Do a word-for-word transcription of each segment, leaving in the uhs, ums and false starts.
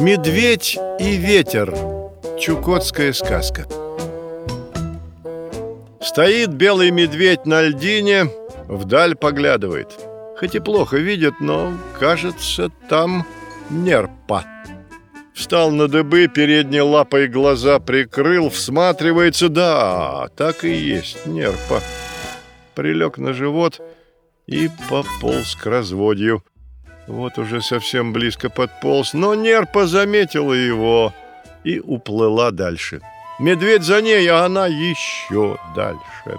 Медведь и ветер. Чукотская сказка. Стоит белый медведь на льдине, вдаль поглядывает. Хоть и плохо видит, но, кажется, там нерпа. Встал на дыбы, передней лапой глаза прикрыл, всматривается. Да, так и есть нерпа. Прилег на живот и пополз к разводью. Вот уже совсем близко подполз, но нерпа заметила его и уплыла дальше. Медведь за ней, а она еще дальше.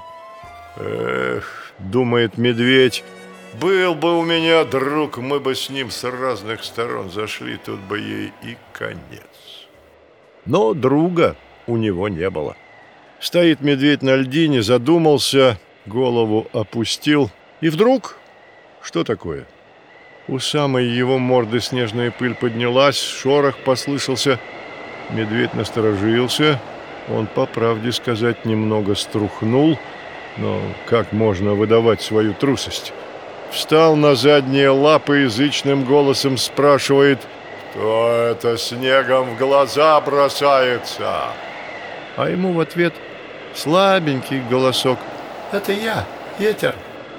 Эх, думает медведь, был бы у меня друг, мы бы с ним с разных сторон зашли, тут бы ей и конец. Но друга у него не было. Стоит медведь на льдине, задумался, голову опустил, и вдруг, что такое? У самой его морды снежная пыль поднялась, шорох послышался. Медведь насторожился. Он, по правде сказать, немного струхнул. Но как можно выдавать свою трусость? Встал на задние лапы, язычным голосом спрашивает: «Кто это снегом в глаза бросается?» А ему в ответ слабенький голосок: «Это я, ветер».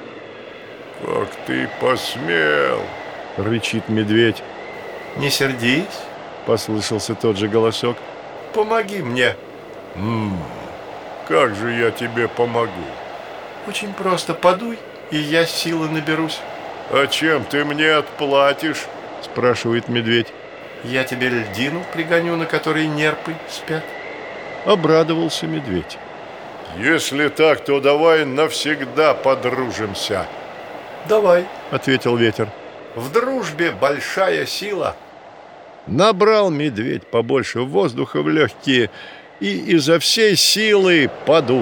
«Как ты посмел!» — рычит медведь. «Не сердись!» — послышался тот же голосок. «Помоги мне!» «М-м, как же я тебе помогу?» «Очень просто, подуй, и я силы наберусь». «А чем ты мне отплатишь?» — спрашивает медведь. «Я тебе льдину пригоню, на которой нерпы спят». Обрадовался медведь. «Если так, то давай навсегда подружимся». «Давай», — ответил ветер. «В дружбе большая сила». Набрал медведь побольше воздуха в легкие и изо всей силы подул.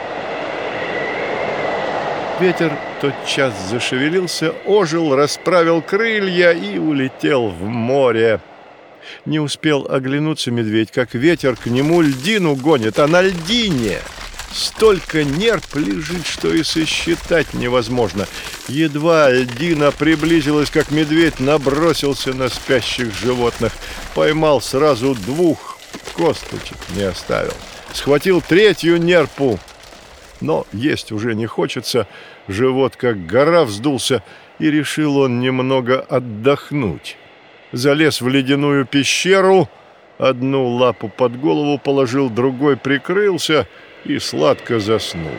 Ветер тотчас зашевелился, ожил, расправил крылья и улетел в море. Не успел оглянуться медведь, как ветер к нему льдину гонит, а на льдине столько нерп лежит, что и сосчитать невозможно. Едва льдина приблизилась, как медведь набросился на спящих животных. Поймал сразу двух, косточек не оставил. Схватил третью нерпу, но есть уже не хочется. Живот как гора вздулся, и решил он немного отдохнуть. Залез в ледяную пещеру, одну лапу под голову положил, другой прикрылся и сладко заснул.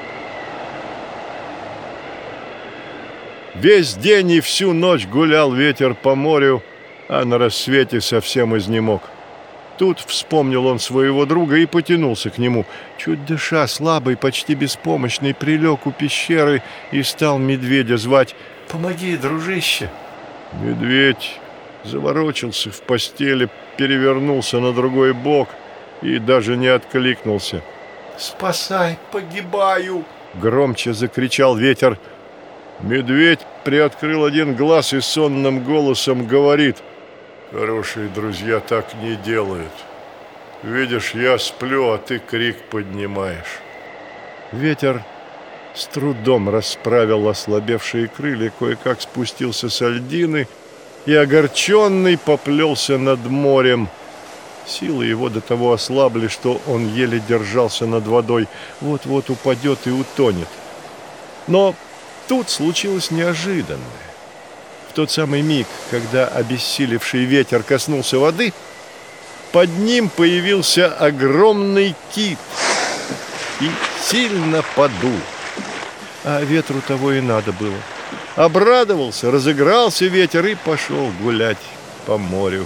Весь день и всю ночь гулял ветер по морю, а на рассвете совсем изнемог. Тут вспомнил он своего друга и потянулся к нему. Чуть дыша, слабый, почти беспомощный, прилег у пещеры и стал медведя звать: «Помоги, дружище!» Медведь заворочился в постели, перевернулся на другой бок и даже не откликнулся. «Спасай, погибаю!» — громче закричал ветер. Медведь приоткрыл один глаз и сонным голосом говорит: «Хорошие друзья так не делают. Видишь, я сплю, а ты крик поднимаешь». Ветер с трудом расправил ослабевшие крылья, кое-как спустился со льдины и, огорченный, поплелся над морем. Силы его до того ослабли, что он еле держался над водой. Вот-вот упадет и утонет. Но тут случилось неожиданное. В тот самый миг, когда обессилевший ветер коснулся воды, под ним появился огромный кит и сильно подул. А ветру того и надо было. Обрадовался, разыгрался ветер и пошел гулять по морю.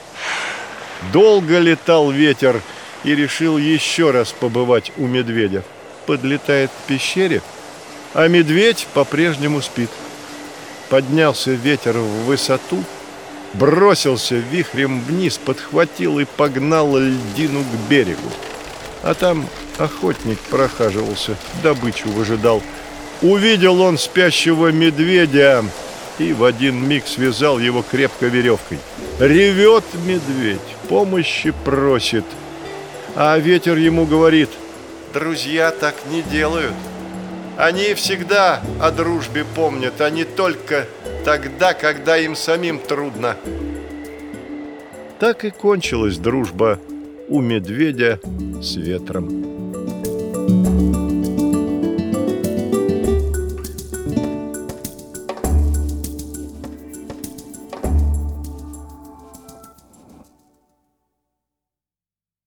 Долго летал ветер и решил еще раз побывать у медведя. Подлетает к пещере, а медведь по-прежнему спит. Поднялся ветер в высоту, бросился вихрем вниз, подхватил и погнал льдину к берегу. А там охотник прохаживался, добычу выжидал. Увидел он спящего медведя и в один миг связал его крепко веревкой. Ревет медведь, помощи просит, а ветер ему говорит: «Друзья так не делают. Они всегда о дружбе помнят, а не только тогда, когда им самим трудно». Так и кончилась дружба у медведя с ветром.